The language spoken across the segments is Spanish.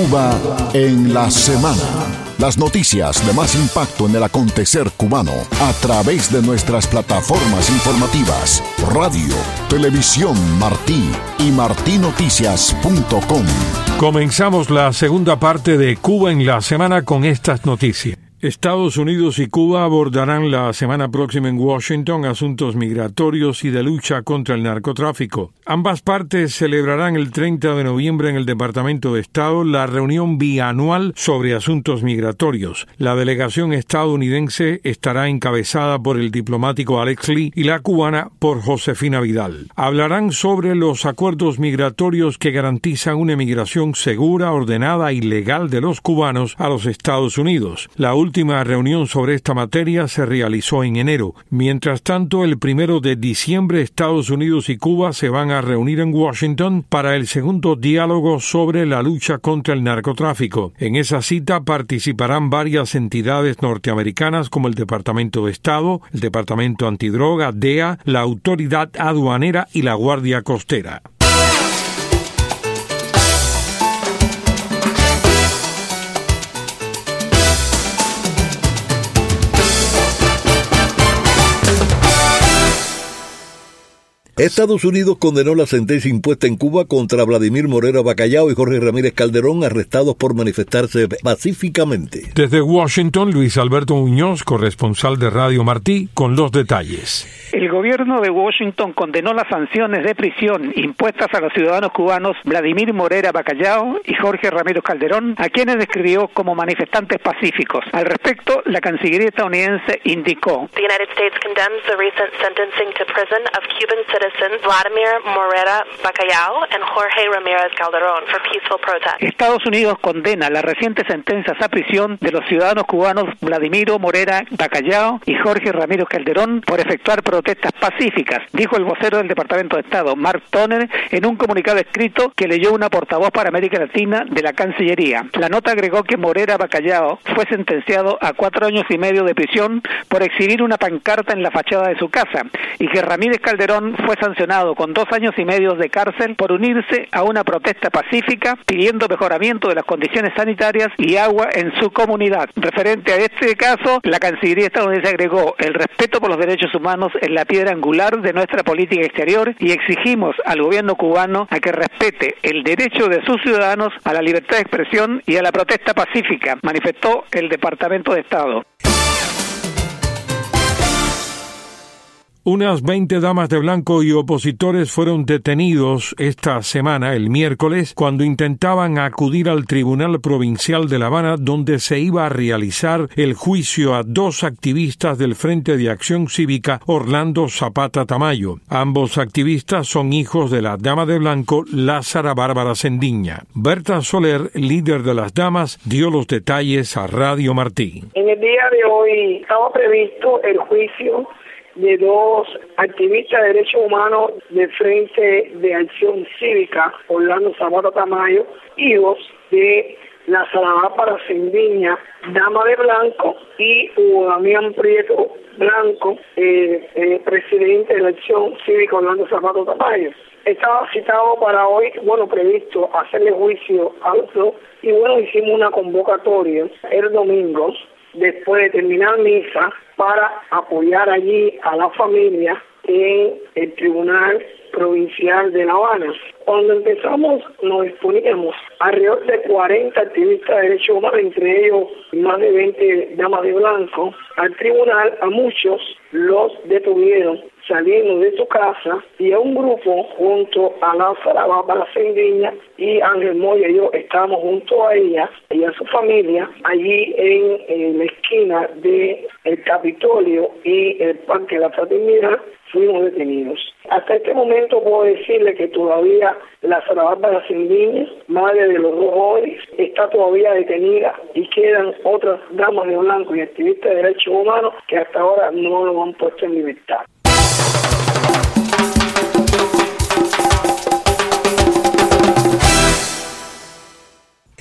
Cuba en la semana. Las noticias de más impacto en el acontecer cubano a través de nuestras plataformas informativas, radio, televisión Martí y martinoticias.com. Comenzamos la segunda parte de Cuba en la semana con estas noticias. Estados Unidos y Cuba abordarán la semana próxima en Washington asuntos migratorios y de lucha contra el narcotráfico. Ambas partes celebrarán el 30 de noviembre en el Departamento de Estado la reunión bianual sobre asuntos migratorios. La delegación estadounidense estará encabezada por el diplomático Alex Lee y la cubana por Josefina Vidal. Hablarán sobre los acuerdos migratorios que garantizan una emigración segura, ordenada y legal de los cubanos a los Estados Unidos. La última reunión sobre esta materia se realizó en enero. Mientras tanto, el 1 de diciembre, Estados Unidos y Cuba se van a reunir en Washington para el segundo diálogo sobre la lucha contra el narcotráfico. En esa cita participarán varias entidades norteamericanas como el Departamento de Estado, el Departamento Antidroga, DEA, la Autoridad Aduanera y la Guardia Costera. Estados Unidos condenó la sentencia impuesta en Cuba contra Vladimir Morera Bacallao y Jorge Ramírez Calderón, arrestados por manifestarse pacíficamente. Desde Washington, Luis Alberto Muñoz, corresponsal de Radio Martí, con los detalles. El gobierno de Washington condenó las sanciones de prisión impuestas a los ciudadanos cubanos Vladimir Morera Bacallao y Jorge Ramírez Calderón, a quienes describió como manifestantes pacíficos. Al respecto, la Cancillería estadounidense indicó: The United States condemns the recent sentencing to prison of Cuban citizens Vladimir Morera Bacallao and Jorge Ramírez Calderón for peaceful protest. Estados Unidos condena las recientes sentencias a prisión de los ciudadanos cubanos Vladimiro Morera Bacallao y Jorge Ramírez Calderón por efectuar protestas pacíficas, dijo el vocero del Departamento de Estado, Mark Toner, en un comunicado escrito que leyó una portavoz para América Latina de la Cancillería. La nota agregó que Morera Bacallao fue sentenciado a 4 años y medio de prisión por exhibir una pancarta en la fachada de su casa y que Ramírez Calderón fue sancionado con 2 años y medio de cárcel por unirse a una protesta pacífica pidiendo mejoramiento de las condiciones sanitarias y agua en su comunidad. Referente a este caso, la Cancillería estadounidense agregó: el respeto por los derechos humanos es la piedra angular de nuestra política exterior y exigimos al gobierno cubano a que respete el derecho de sus ciudadanos a la libertad de expresión y a la protesta pacífica, manifestó el Departamento de Estado. Unas 20 damas de blanco y opositores fueron detenidos esta semana, el miércoles, cuando intentaban acudir al Tribunal Provincial de La Habana, donde se iba a realizar el juicio a 2 activistas del Frente de Acción Cívica, Orlando Zapata Tamayo. Ambos activistas son hijos de la dama de blanco, Lázara Bárbara Sendiña. Berta Soler, líder de las damas, dio los detalles a Radio Martí. En el día de hoy estaba previsto el juicio de 2 activistas de derechos humanos del Frente de Acción Cívica, Orlando Zapata Tamayo, hijos de Lázara Bárbara Sendiña, dama de blanco, y Hugo Damián Prieto Blanco, presidente de la Acción Cívica Orlando Zapata Tamayo. Estaba citado para hoy, previsto hacerle juicio a los 2, y hicimos una convocatoria el domingo, después de terminar misa, para apoyar allí a la familia en el Tribunal Provincial de La Habana. Cuando empezamos, nos exponíamos alrededor de 40 activistas de derechos humanos, entre ellos más de 20 damas de blanco, al tribunal. A muchos los detuvieron saliendo de su casa, y a un grupo junto a Lázara Bárbara Sendiña y Ángel Moya y yo estábamos junto a ella y a su familia allí en la esquina de el Capitolio y el Parque de la Fraternidad. Fuimos detenidos. Hasta este momento puedo decirle que todavía Lázara Bárbara Sendiña, madre de los 2 jóvenes, está todavía detenida, y quedan otras damas de blanco y activistas de derechos humanos que hasta ahora no lo han puesto en libertad.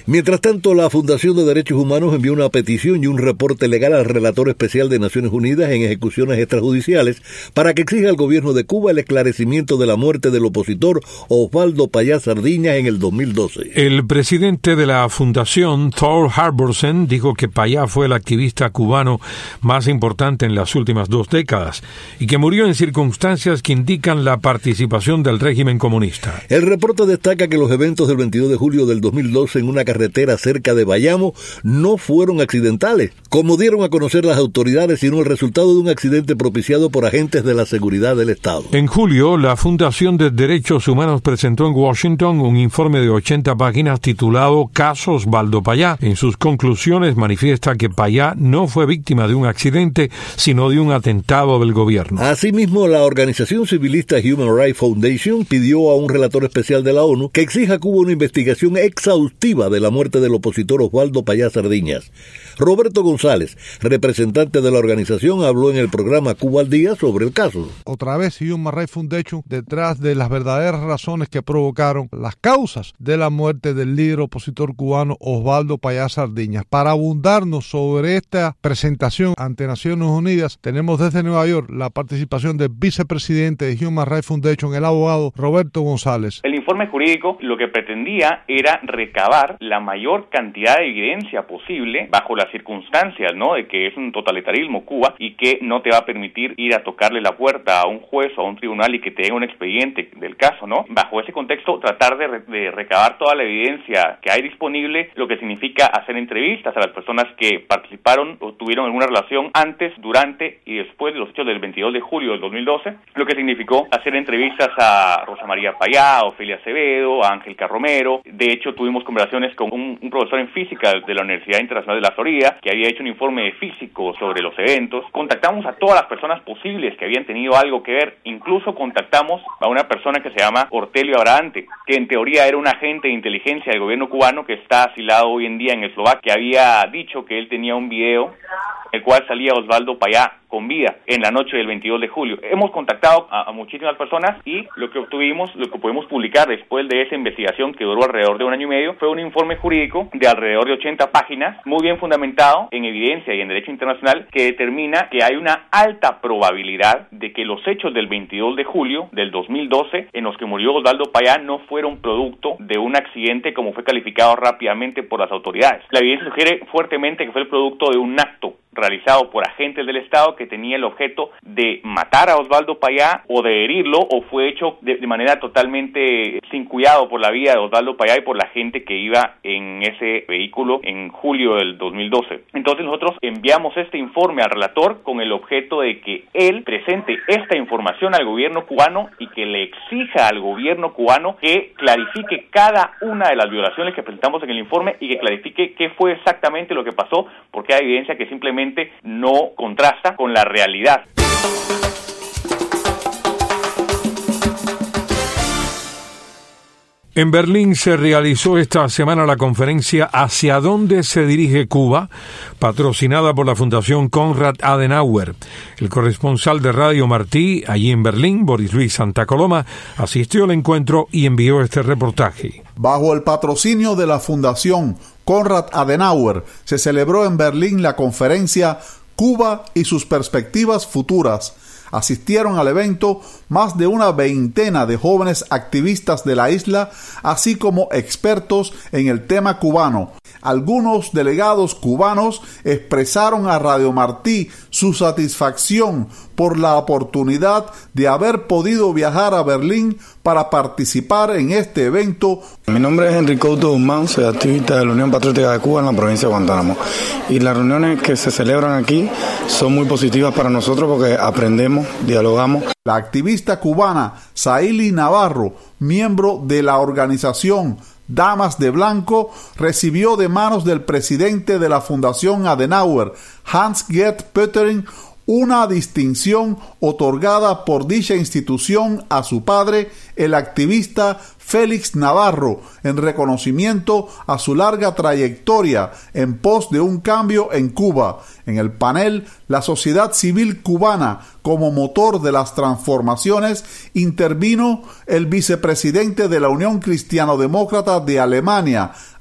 Mientras tanto, la Fundación de Derechos Humanos envió una petición y un reporte legal al relator especial de Naciones Unidas en ejecuciones extrajudiciales para que exija al gobierno de Cuba el esclarecimiento de la muerte del opositor Osvaldo Payá Sardiñas en el 2012. El presidente de la fundación, Thor Harbordsen, dijo que Payá fue el activista cubano más importante en las últimas 2 décadas y que murió en circunstancias que indican la participación del régimen comunista. El reporte destaca que los eventos del 22 de julio del 2012 en una carretera cerca de Bayamo no fueron accidentales, como dieron a conocer las autoridades, sino el resultado de un accidente propiciado por agentes de la seguridad del Estado. En julio, la Fundación de Derechos Humanos presentó en Washington un informe de 80 páginas titulado Caso Osvaldo Payá. En sus conclusiones manifiesta que Payá no fue víctima de un accidente, sino de un atentado del gobierno. Asimismo, la organización civilista Human Rights Foundation pidió a un relator especial de la ONU que exija a Cuba una investigación exhaustiva de la muerte del opositor Osvaldo Payá Sardiñas. Roberto González, representante de la organización, habló en el programa Cuba al Día sobre el caso. Otra vez Human Rights Foundation detrás de las verdaderas razones que provocaron las causas de la muerte del líder opositor cubano Osvaldo Payá Sardiñas. Para abundarnos sobre esta presentación ante Naciones Unidas, tenemos desde Nueva York la participación del vicepresidente de Human Rights Foundation, el abogado Roberto González. El informe jurídico lo que pretendía era recabar la mayor cantidad de evidencia posible bajo las circunstancias, ¿no?, de que es un totalitarismo Cuba y que no te va a permitir ir a tocarle la puerta a un juez o a un tribunal y que te den un expediente del caso, ¿no? Bajo ese contexto, tratar de recabar toda la evidencia que hay disponible, lo que significa hacer entrevistas a las personas que participaron o tuvieron alguna relación antes, durante y después de los hechos del 22 de julio del 2012, lo que significó hacer entrevistas a Rosa María Payá, a Ofelia Acevedo, a Ángel Carromero. De hecho, tuvimos conversaciones con un profesor en física de la Universidad Internacional de la Florida, que había hecho un informe de físico sobre los eventos. Contactamos a todas las personas posibles que habían tenido algo que ver. Incluso contactamos a una persona que se llama Ortelio Abrahante, que en teoría era un agente de inteligencia del gobierno cubano que está asilado hoy en día en Eslovaquia, que había dicho que él tenía un video el cual salía Osvaldo Payá con vida en la noche del 22 de julio. Hemos contactado a muchísimas personas y lo que obtuvimos, lo que pudimos publicar después de esa investigación que duró alrededor de 1 año y medio, fue un informe jurídico de alrededor de 80 páginas, muy bien fundamentado en evidencia y en derecho internacional, que determina que hay una alta probabilidad de que los hechos del 22 de julio del 2012, en los que murió Osvaldo Payá, no fueron producto de un accidente como fue calificado rápidamente por las autoridades. La evidencia sugiere fuertemente que fue el producto de un acto realizado por agentes del Estado que tenía el objeto de matar a Osvaldo Payá o de herirlo, o fue hecho de manera totalmente sin cuidado por la vida de Osvaldo Payá y por la gente que iba en ese vehículo en julio del 2012. Entonces nosotros enviamos este informe al relator con el objeto de que él presente esta información al gobierno cubano y que le exija al gobierno cubano que clarifique cada una de las violaciones que presentamos en el informe y que clarifique qué fue exactamente lo que pasó, porque hay evidencia que simplemente no contrasta con la realidad. En Berlín se realizó esta semana la conferencia ¿Hacia dónde se dirige Cuba?, patrocinada por la Fundación Konrad Adenauer. El corresponsal de Radio Martí, allí en Berlín, Boris Luis Santa Coloma, asistió al encuentro y envió este reportaje. Bajo el patrocinio de la Fundación Konrad Adenauer, se celebró en Berlín la conferencia Cuba y sus perspectivas futuras. Asistieron al evento más de una veintena de jóvenes activistas de la isla, así como expertos en el tema cubano. Algunos delegados cubanos expresaron a Radio Martí su satisfacción por la oportunidad de haber podido viajar a Berlín para participar en este evento. Mi nombre es Enrique Couto Guzmán, soy activista de la Unión Patriótica de Cuba en la provincia de Guantánamo. Y las reuniones que se celebran aquí son muy positivas para nosotros porque aprendemos, dialogamos. La activista cubana Saíli Navarro, miembro de la organización Damas de Blanco, recibió de manos del presidente de la Fundación Adenauer, Hans-Gert Pöttering, una distinción otorgada por dicha institución a su padre, el activista Félix Navarro, en reconocimiento a su larga trayectoria en pos de un cambio en Cuba. En el panel, la sociedad civil cubana como motor de las transformaciones, intervino el vicepresidente de la Unión Cristiano-Demócrata de Alemania,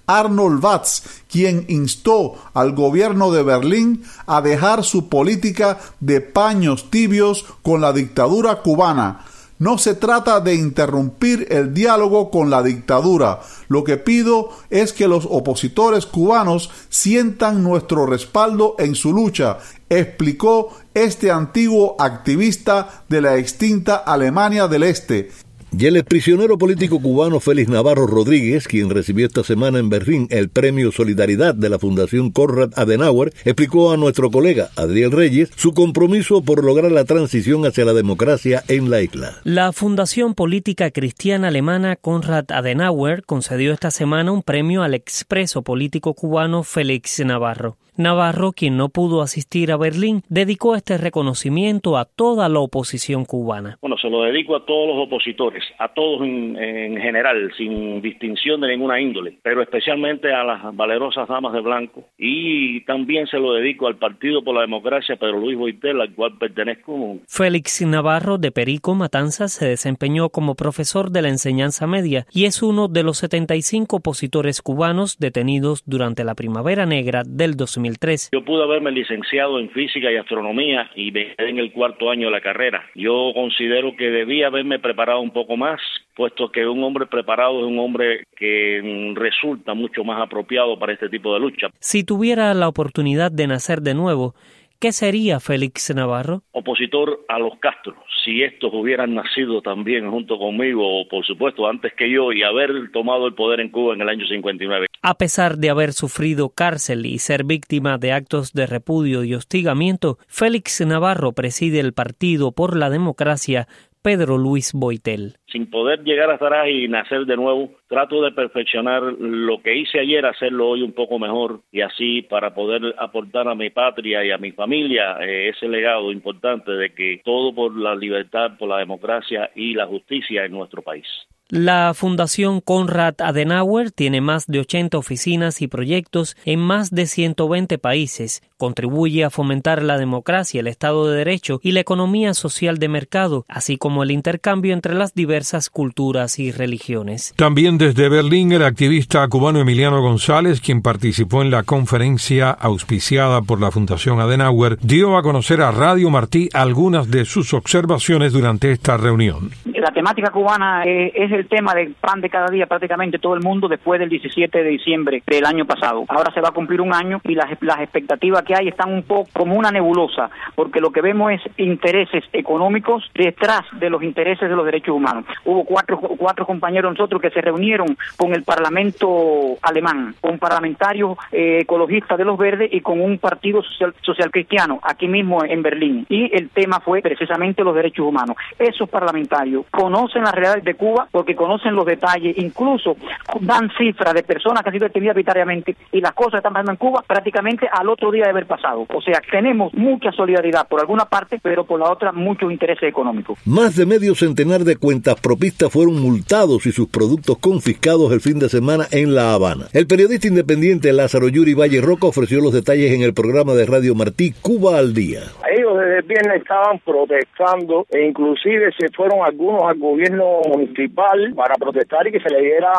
Arnold Watz, quien instó al gobierno de Berlín a dejar su política de paños tibios con la dictadura cubana. No se trata de interrumpir el diálogo con la dictadura. Lo que pido es que los opositores cubanos sientan nuestro respaldo en su lucha, explicó este antiguo activista de la extinta Alemania del Este. Y el exprisionero político cubano Félix Navarro Rodríguez, quien recibió esta semana en Berlín el Premio Solidaridad de la Fundación Konrad Adenauer, explicó a nuestro colega Adriel Reyes su compromiso por lograr la transición hacia la democracia en la isla. La Fundación Política Cristiana Alemana Konrad Adenauer concedió esta semana un premio al expreso político cubano Félix Navarro. Navarro, quien no pudo asistir a Berlín, dedicó este reconocimiento a toda la oposición cubana. Bueno, se lo dedico a todos los opositores, a todos en general, sin distinción de ninguna índole, pero especialmente a las valerosas damas de blanco, y también se lo dedico al Partido por la Democracia Pedro Luis Boitel, al cual pertenezco. Félix Navarro, de Perico, Matanzas, se desempeñó como profesor de la enseñanza media y es uno de los 75 opositores cubanos detenidos durante la Primavera Negra del 2003. Yo pude haberme licenciado en física y astronomía y me quedé en el cuarto año de la carrera. Yo considero que debía haberme preparado un poco más, puesto que un hombre preparado es un hombre que resulta mucho más apropiado para este tipo de lucha. Si tuviera la oportunidad de nacer de nuevo, ¿qué sería Félix Navarro? Opositor a los Castro. Si estos hubieran nacido también junto conmigo, o por supuesto antes que yo, y haber tomado el poder en Cuba en el año 59. A pesar de haber sufrido cárcel y ser víctima de actos de repudio y hostigamiento, Félix Navarro preside el Partido por la Democracia Pedro Luis Boitel. Sin poder llegar hasta atrás y nacer de nuevo, trato de perfeccionar lo que hice ayer, hacerlo hoy un poco mejor, y así para poder aportar a mi patria y a mi familia ese legado importante de que todo por la libertad, por la democracia y la justicia en nuestro país. La Fundación Konrad Adenauer tiene más de 80 oficinas y proyectos en más de 120 países. Contribuye a fomentar la democracia, el Estado de Derecho y la economía social de mercado, así como el intercambio entre las diversas culturas y religiones. También desde Berlín, el activista cubano Emiliano González, quien participó en la conferencia auspiciada por la Fundación Adenauer, dio a conocer a Radio Martí algunas de sus observaciones durante esta reunión. La temática cubana es el tema del pan de cada día prácticamente todo el mundo después del 17 de diciembre del año pasado. Ahora se va a cumplir un año y las expectativas que hay están un poco como una nebulosa, porque lo que vemos es intereses económicos detrás de los intereses de los derechos humanos. Hubo cuatro compañeros nosotros que se reunieron con el Parlamento alemán, con parlamentarios ecologistas de los verdes y con un partido social cristiano aquí mismo en Berlín. Y el tema fue precisamente los derechos humanos. Esos parlamentarios conocen la realidad de Cuba porque conocen los detalles, incluso dan cifras de personas que han sido detenidas arbitrariamente y las cosas que están pasando en Cuba prácticamente al otro día de haber pasado. O sea, tenemos mucha solidaridad por alguna parte, pero por la otra muchos intereses económicos. Más de medio centenar de cuentapropistas fueron multados y sus productos confiscados el fin de semana en La Habana. El periodista independiente Lázaro Yuri Valle Roca ofreció los detalles en el programa de Radio Martí Cuba al Día. Ellos desde el viernes estaban protestando e inclusive se fueron algunos al gobierno municipal para protestar y que se le diera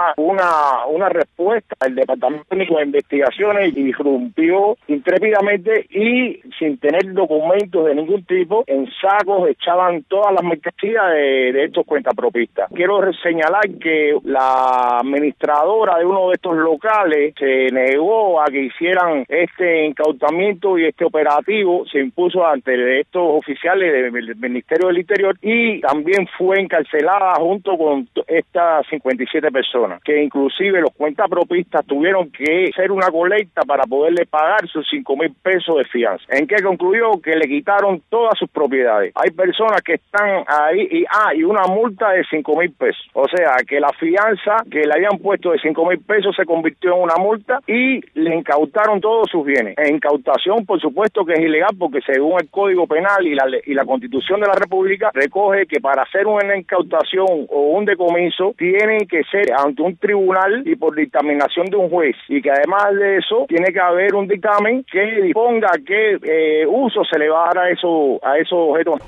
una respuesta. El Departamento Técnico de Investigaciones irrumpió intrépidamente y sin tener documentos de ningún tipo, en sacos echaban todas las mercancías de estos cuentapropistas. Quiero señalar que la administradora de uno de estos locales se negó a que hicieran este incautamiento y este operativo, se impuso ante estos oficiales del Ministerio del Interior y también fue encarcelada junto con estas 57 personas, que inclusive los cuentapropistas tuvieron que hacer una colecta para poderle pagar sus 5,000 pesos de fianza. ¿En qué concluyó? Que le quitaron todas sus propiedades. Hay personas que están ahí y una multa de 5,000 pesos. O sea, que la fianza que le habían puesto de 5,000 pesos se convirtió en una multa y le incautaron todos sus bienes. En incautación, por supuesto que es ilegal porque según el Código Penal y la Constitución de la República recoge que para hacer una incautación o un decomiso tienen que ser ante un tribunal y por dictaminación de un juez, y que además de eso tiene que haber un dictamen que disponga qué uso se le va a dar a esos objetos.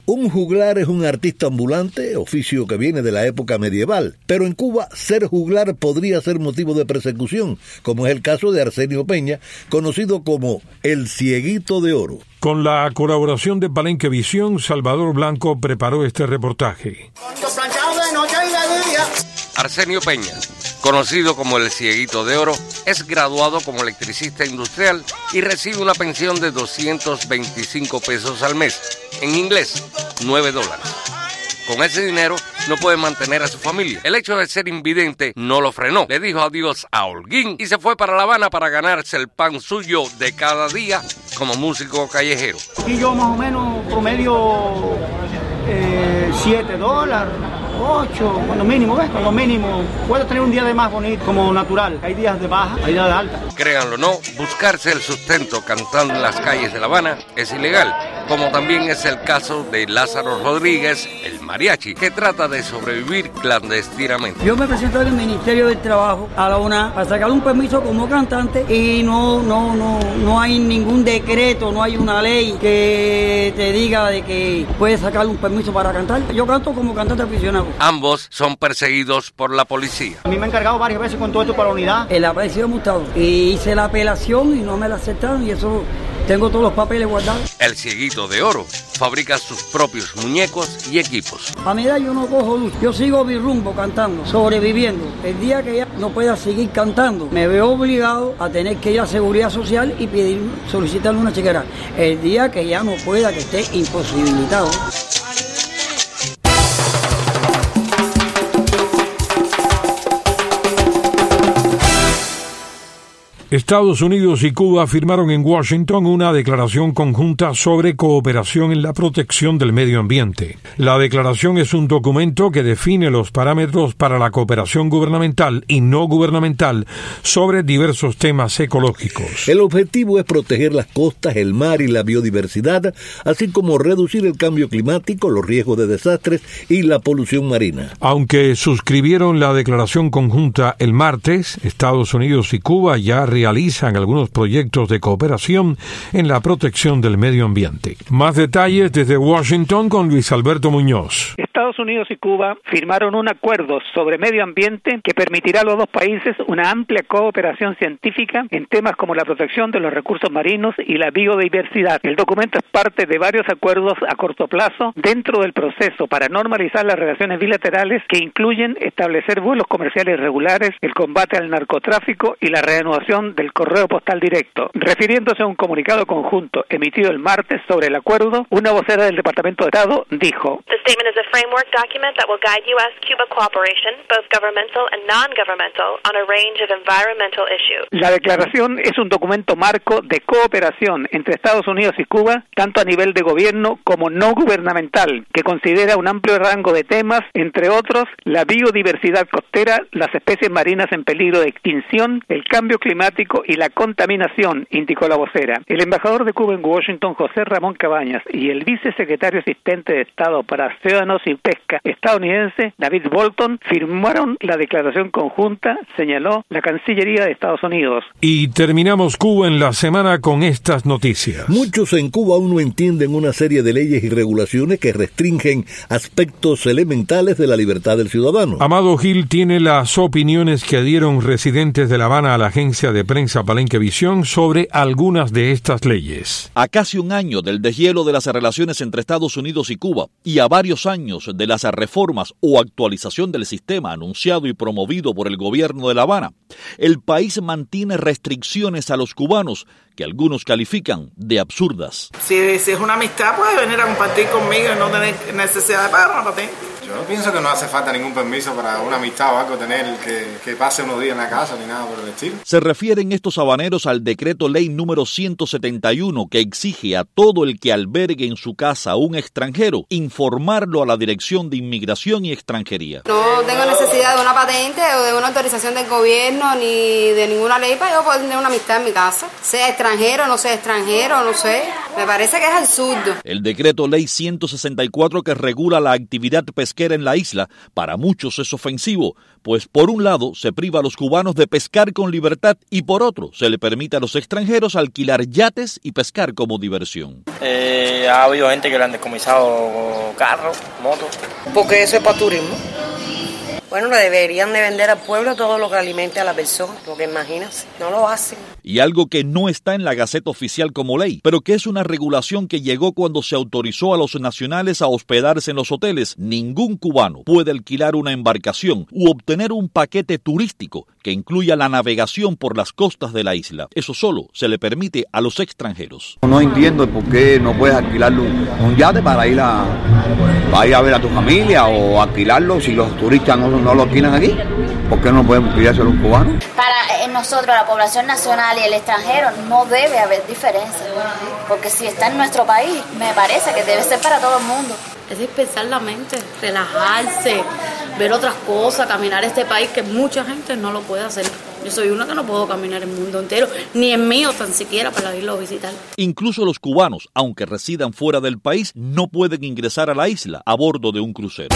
Un juglar es un artista ambulante, oficio que viene de la época medieval, pero en Cuba ser juglar podría ser motivo de persecución, como es el caso de Arsenio Peña, conocido como el Cieguito de Oro. Con la colaboración de Palenquevisión, Salvador Blanco preparó este reportaje. Arsenio Peña, conocido como el Cieguito de Oro, es graduado como electricista industrial y recibe una pensión de 225 pesos al mes, en inglés, $9. Con ese dinero no puede mantener a su familia. El hecho de ser invidente no lo frenó. Le dijo adiós a Holguín y se fue para La Habana para ganarse el pan suyo de cada día como músico callejero. Y yo más o menos promedio $7, 8, cuando mínimo, ¿ves? Cuando mínimo. Puedo tener un día de más bonito, como natural. Hay días de baja, hay días de alta. Créanlo o no, buscarse el sustento cantando en las calles de La Habana es ilegal, como también es el caso de Lázaro Rodríguez, el mariachi, que trata de sobrevivir clandestinamente. Yo me presento en el Ministerio del Trabajo a la UNA para sacar un permiso como cantante y no hay ningún decreto, no hay una ley que te diga de que puedes sacar un permiso para cantar. Yo canto como cantante aficionado. Ambos son perseguidos por la policía. A mí me han encargado varias veces con todo esto para la unidad. El aparecido mutado. Y hice la apelación y no me la aceptaron y eso tengo todos los papeles guardados. El Cieguito de Oro fabrica sus propios muñecos y equipos. A mi edad yo no cojo luz. Yo sigo mi rumbo cantando, sobreviviendo. El día que ya no pueda seguir cantando, me veo obligado a tener que ir a Seguridad Social y solicitarle una chequera. El día que ya no pueda, que esté imposibilitado. Estados Unidos y Cuba firmaron en Washington una declaración conjunta sobre cooperación en la protección del medio ambiente. La declaración es un documento que define los parámetros para la cooperación gubernamental y no gubernamental sobre diversos temas ecológicos. El objetivo es proteger las costas, el mar y la biodiversidad, así como reducir el cambio climático, los riesgos de desastres y la polución marina. Aunque suscribieron la declaración conjunta el martes, Estados Unidos y Cuba ya realizan algunos proyectos de cooperación en la protección del medio ambiente. Más detalles desde Washington con Luis Alberto Muñoz. Estados Unidos y Cuba firmaron un acuerdo sobre medio ambiente que permitirá a los dos países una amplia cooperación científica en temas como la protección de los recursos marinos y la biodiversidad. El documento es parte de varios acuerdos a corto plazo dentro del proceso para normalizar las relaciones bilaterales que incluyen establecer vuelos comerciales regulares, el combate al narcotráfico y la reanudación del correo postal directo. Refiriéndose a un comunicado conjunto emitido el martes sobre el acuerdo, una vocera del Departamento de Estado dijo: The statement is a framework document that will guide U.S.-Cuba cooperation, both governmental and non-governmental, on a range of environmental issues. La declaración es un documento marco de cooperación entre Estados Unidos y Cuba, tanto a nivel de gobierno como no gubernamental, que considera un amplio rango de temas, entre otros, la biodiversidad costera, las especies marinas en peligro de extinción, el cambio climático y la contaminación, indicó la vocera. El embajador de Cuba en Washington, José Ramón Cabañas, y el vicesecretario asistente de Estado para Ciudadanos y Pesca estadounidense, David Bolton, firmaron la declaración conjunta, señaló la Cancillería de Estados Unidos. Y terminamos Cuba en la semana con estas noticias. Muchos en Cuba aún no entienden una serie de leyes y regulaciones que restringen aspectos elementales de la libertad del ciudadano. Amado Gil tiene las opiniones que dieron residentes de La Habana a la agencia de prensa Palenquevisión sobre algunas de estas leyes. A casi un año del deshielo de las relaciones entre Estados Unidos y Cuba y a varios años de las reformas o actualización del sistema anunciado y promovido por el gobierno de La Habana, el país mantiene restricciones a los cubanos que algunos califican de absurdas. Si es una amistad, puede venir a compartir conmigo y no tener necesidad de pagar una patente. Yo pienso que no hace falta ningún permiso para una amistad o algo tener que pase unos días en la casa ni nada por el estilo. Se refieren estos habaneros al decreto ley número 171 que exige a todo el que albergue en su casa a un extranjero informarlo a la Dirección de Inmigración y Extranjería. No tengo necesidad de una patente o de una autorización del gobierno ni de ninguna ley para yo poder tener una amistad en mi casa. Sea extranjero, no sea extranjero, no sé. Me parece que es absurdo. El decreto ley 164 que regula la actividad pesquera en la isla para muchos es ofensivo, pues por un lado se priva a los cubanos de pescar con libertad y por otro se le permite a los extranjeros alquilar yates y pescar como diversión. Ha habido gente que le han decomisado carros, motos. Porque eso es para turismo. Bueno, le deberían de vender al pueblo todo lo que alimente a la persona, porque imagínate, no lo hacen. Y algo que no está en la Gaceta Oficial como ley, pero que es una regulación que llegó cuando se autorizó a los nacionales a hospedarse en los hoteles. Ningún cubano puede alquilar una embarcación u obtener un paquete turístico que incluya la navegación por las costas de la isla. Eso solo se le permite a los extranjeros. No entiendo por qué no puedes alquilarlo un yate para ir a ver a tu familia o alquilarlo si los turistas no lo alquilan aquí. ¿Por qué no podemos alquilárselo a los cubanos? Para nosotros, la población nacional y el extranjero, no debe haber diferencia. Porque si está en nuestro país, me parece que debe ser para todo el mundo. Es despejar la mente, relajarse, ver otras cosas, caminar este país que mucha gente no lo puede hacer. Yo soy una que no puedo caminar el mundo entero, ni el mío tan siquiera para irlo a visitar. Incluso los cubanos, aunque residan fuera del país, no pueden ingresar a la isla a bordo de un crucero.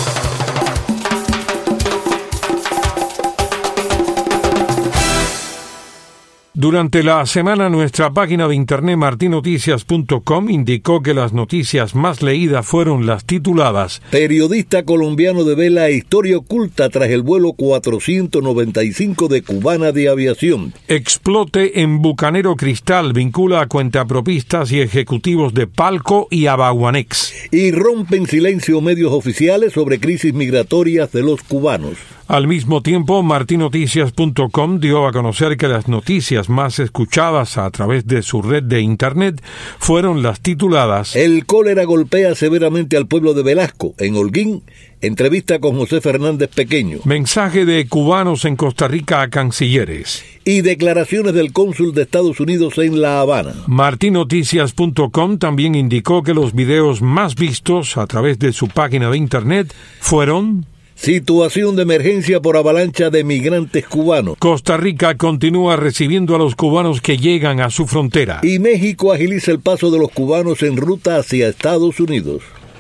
Durante la semana, nuestra página de internet martinoticias.com indicó que las noticias más leídas fueron las tituladas: Periodista colombiano devela historia oculta tras el vuelo 495 de Cubana de Aviación. Explote en Bucanero Cristal vincula a cuentapropistas y ejecutivos de Palco y Abaguanex. Y rompen silencio medios oficiales sobre crisis migratorias de los cubanos. Al mismo tiempo, martinoticias.com dio a conocer que las noticias más escuchadas a través de su red de internet fueron las tituladas: El cólera golpea severamente al pueblo de Velasco, en Holguín. Entrevista con José Fernández Pequeño. Mensaje de cubanos en Costa Rica a cancilleres. Y declaraciones del cónsul de Estados Unidos en La Habana. Martinoticias.com también indicó que los videos más vistos a través de su página de internet fueron: Situación de emergencia por avalancha de migrantes cubanos. Costa Rica continúa recibiendo a los cubanos que llegan a su frontera. Y México agiliza el paso de los cubanos en ruta hacia Estados Unidos.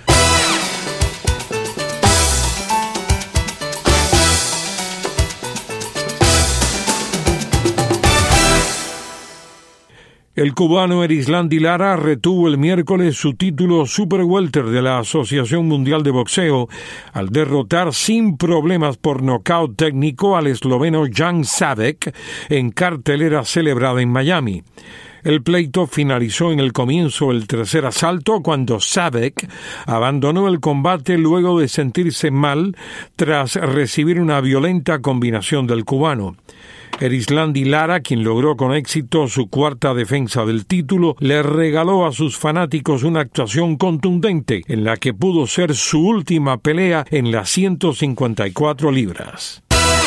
El cubano Erislandy Lara retuvo el miércoles su título Super Welter de la Asociación Mundial de Boxeo al derrotar sin problemas por nocaut técnico al esloveno Jan Savek en cartelera celebrada en Miami. El pleito finalizó en el comienzo del tercer asalto cuando Savek abandonó el combate luego de sentirse mal tras recibir una violenta combinación del cubano. Erislandy Lara, quien logró con éxito su cuarta defensa del título, le regaló a sus fanáticos una actuación contundente en la que pudo ser su última pelea en las 154 libras.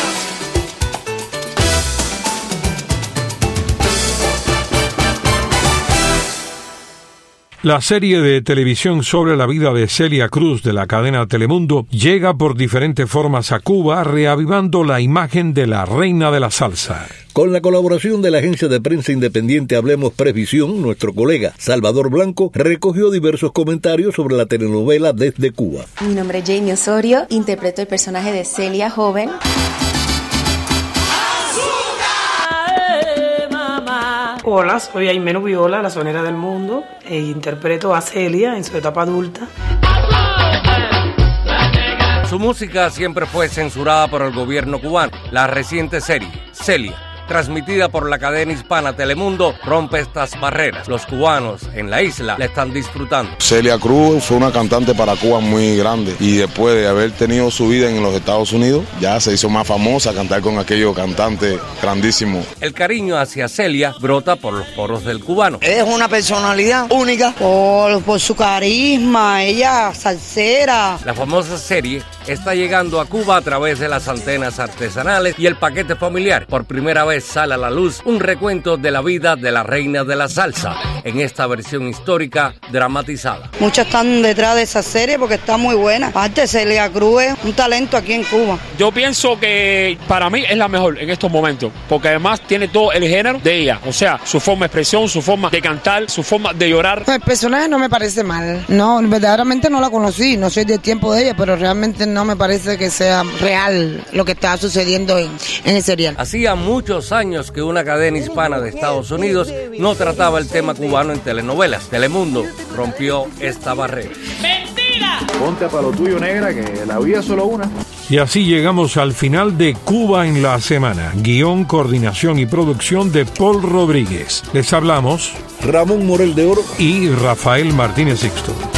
La serie de televisión sobre la vida de Celia Cruz de la cadena Telemundo llega por diferentes formas a Cuba, reavivando la imagen de la reina de la salsa. Con la colaboración de la agencia de prensa independiente Hablemos Previsión, nuestro colega Salvador Blanco recogió diversos comentarios sobre la telenovela desde Cuba. Mi nombre es Jamie Osorio, interpreto el personaje de Celia joven. Hola, soy Aimeno Viola, la sonera del mundo, e interpreto a Celia en su etapa adulta. Su música siempre fue censurada por el gobierno cubano. La reciente serie, Celia, transmitida por la cadena hispana Telemundo, rompe estas barreras. Los cubanos en la isla la están disfrutando. Celia Cruz fue una cantante para Cuba muy grande y después de haber tenido su vida en los Estados Unidos, ya se hizo más famosa, cantar con aquellos cantantes grandísimos. El cariño hacia Celia brota por los poros del cubano. Es una personalidad única por su carisma, ella salsera. La famosa serie está llegando a Cuba a través de las antenas artesanales y el paquete familiar. Por primera vez vez sale a la luz un recuento de la vida de la reina de la salsa, en esta versión histórica dramatizada. Muchas están detrás de esa serie porque está muy buena. Aparte, Celia Cruz es un talento aquí en Cuba. Yo pienso que para mí es la mejor en estos momentos, porque además tiene todo el género de ella, o sea, su forma de expresión, su forma de cantar, su forma de llorar. El personaje no me parece mal, no, verdaderamente no la conocí, no soy del tiempo de ella, pero realmente no me parece que sea real lo que está sucediendo en el serial. Hacía muchos años que una cadena hispana de Estados Unidos no trataba el tema cubano en telenovelas. Telemundo rompió esta barrera. ¡Mentira! Ponte para lo tuyo, negra, que la vida es solo una. Y así llegamos al final de Cuba en la semana. Guión, coordinación y producción de Paul Rodríguez. Les hablamos Ramón Morel de Oro y Rafael Martínez Sixto.